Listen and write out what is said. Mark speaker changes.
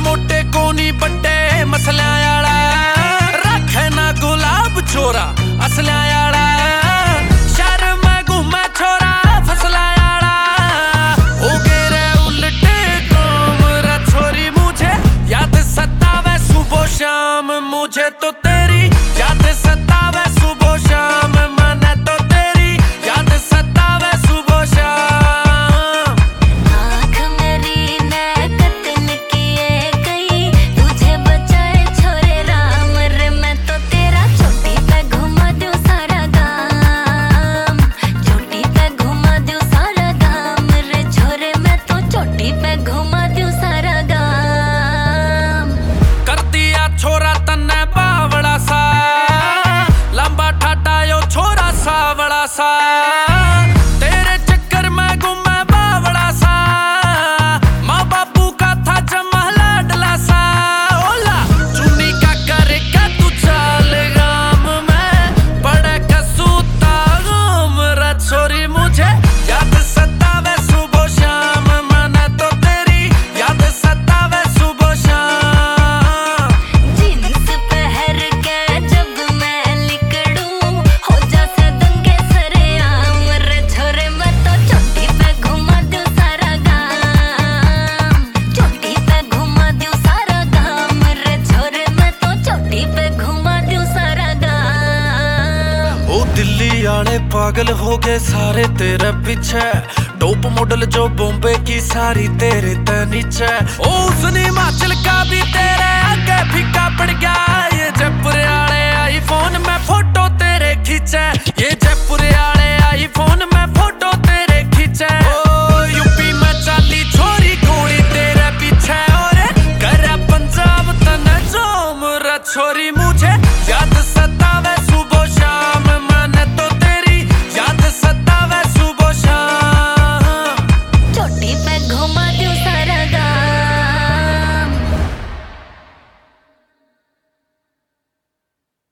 Speaker 1: मोटे कोनी बड्डे मसल्या आला रखे ना गुलाब छोरा असल्या आला शहर में घूमे छोरा फसला आला हो गए रे उल्टे काम रे छोरी मुझे याद सतावे सुबह शाम मुझे तो तेरी याद सतावे सुबह शाम मने तो तेरी याद सतावे सुबह शाम
Speaker 2: आँख मेरी ने कतन किए गई तुझे बचाए छोरे राम रे मैं तो तेरा चोटी पे घुमा दूं सारा गाम चोटी पे घुमा दूं सारा गाम रे छोरे मैं तो चोटी पे घुमा दूं सारा गाम
Speaker 1: कर दिया छोरा तन्ने बावड़ा सा लंबा ठाटा यो छोरा सावड़ा सा तेरे चक्कर में घूमे बावड़ा सा माँ बापू का था जमा लाडला सा ओला चुन्नी का करेगा तू चाल गाम में बड़े कसूता गाम रे छोरी मुझे याद सतावे सुबह शाम मने तो तेरी याद सतावे सुबह शाम
Speaker 2: जीन्स पहन के जब मैं निकलूं हो जासे दंगे सरेआम रे छोरे मैं तो चोटी पे घुमा दूं सारा गाम चोटी पे घुमा दूं सारा गाम रे छोरे मैं तो चोटी पे घुमा दूं सारा गाम
Speaker 1: ओ दिल्ली आले पागल हो गए सारे तेरे पीछे टॉप मॉडल जो बॉम्बे की सारी तेरे ते नीचे ओ उसने हिमाचल का भी तेरे आगे फीका पड़ गया ये जयपुर आले आईफोन में फोटो तेरे खींचे ये जयपुर आले